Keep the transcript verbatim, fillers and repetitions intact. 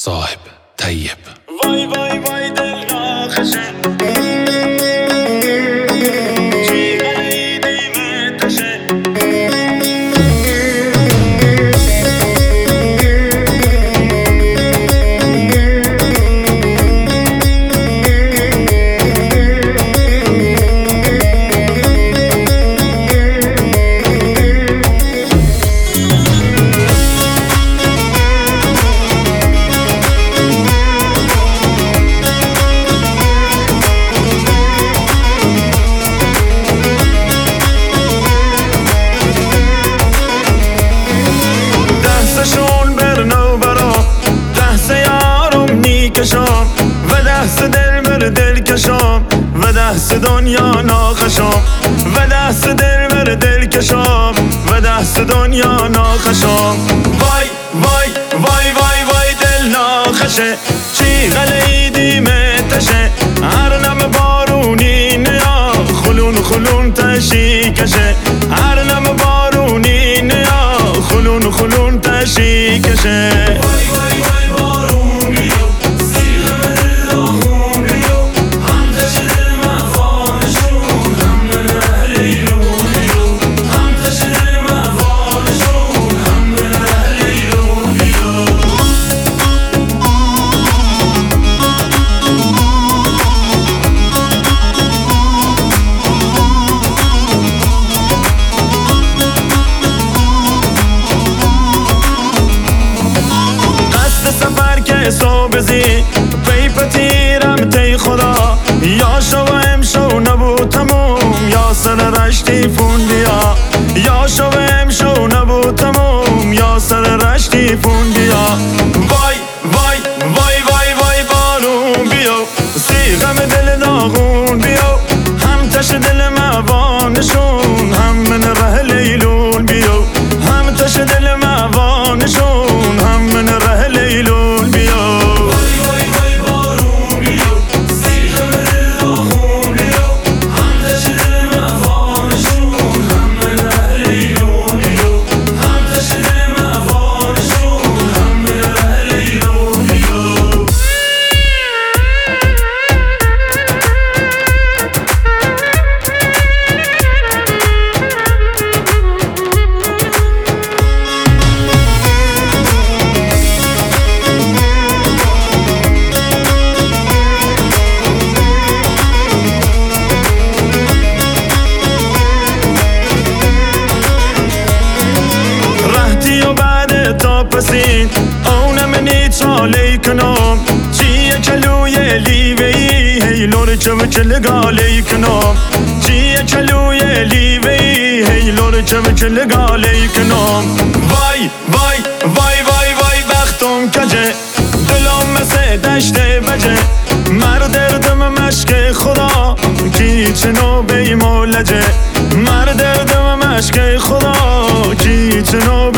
صاحب طیب. وای وای وای دل ناخشه چی غلیدی متشه کشم و دست دل بر دل کشم و دست دنیا ناخشم و دست دل بر دل کشم و دست دنیا ناخشم. وای وای وای وای وای دل ناخشه چی غلیدی متشه هر نم بارونی نیا خلون خلون تشی کشه هر نم بارونی نیا خلون خلون تشی کشه. وای وای وای بارون بیو صوبزی پی پتیرم تی خدا یا شو امشو نبود تموم یا سر رشتی فوندیا یا شو امشو نبود تموم یا سر رشتی فوندیا. وای وای وای وای وای بارون بیو سیغم دل داغون بیو هم تش دل موانشون هم من ره لیلون بیو هم تش دل موانشون هم من ره لیلون بیو. پسین اونم نیتالی کنم چیه کلوی لیوی هی لور چو چلگالی کنم چیه کلوی لیوی هی لور چو چلگالی کنم. وای وای وای وای وای بختم کجه دلم مثل دشت بجه مر دردم مشک خدا کی چنو بی مولجه مر دردم مشک خدا کی چنو